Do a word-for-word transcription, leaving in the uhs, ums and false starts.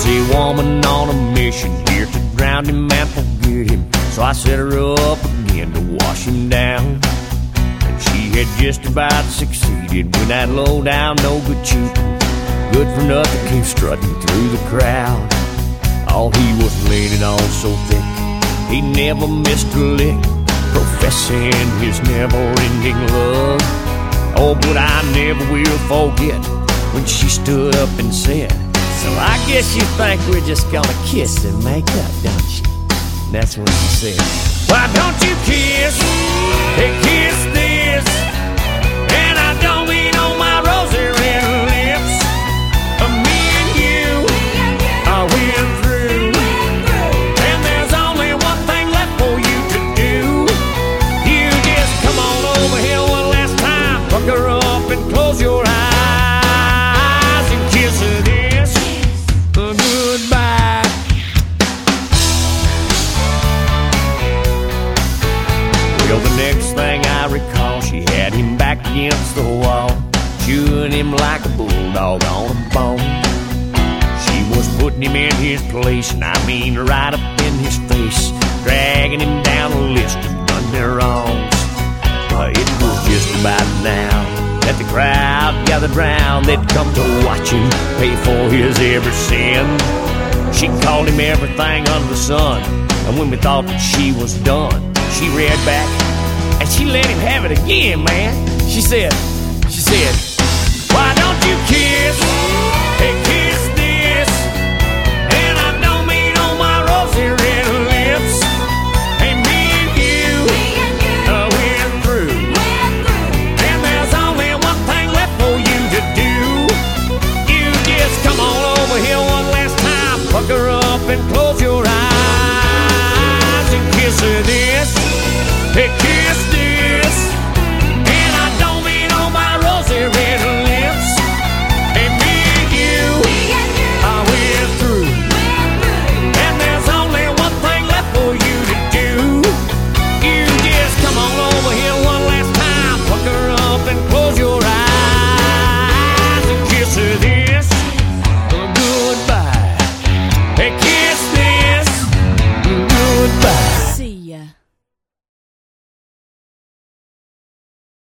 a woman on a mission here to drown him and forget him. So I set her up again to wash him down. And she had just about succeeded when that low down, no good cheap, good for nothing came strutting through the crowd. Oh, he was leaning on so thick, he never missed a lick, professing his never-ending love. Oh, but I never will forget when she stood up and said, so I guess you think we're just gonna kiss and make up, don't you? And that's when she said, why don't you kiss, hey, kiss this? And I don't mean on my rosy red lips. Uh, me and you, I went through, and there's only one thing left for you to do. You just come on over here one last time, fuck her up and close your eyes and kiss her this uh, goodbye. Well, the next thing I recall, she had him back against the wall, chewing him like a bulldog on a bone. She was putting him in his place, and I mean right up in his face, dragging him down a list of done their wrongs. Uh, it was just about now that the crowd gathered round. They'd come to watch him pay for his every sin. She called him everything under the sun, and when we thought that she was done, she read back and she let him have it again, man. She said, she said, why don't you kiss?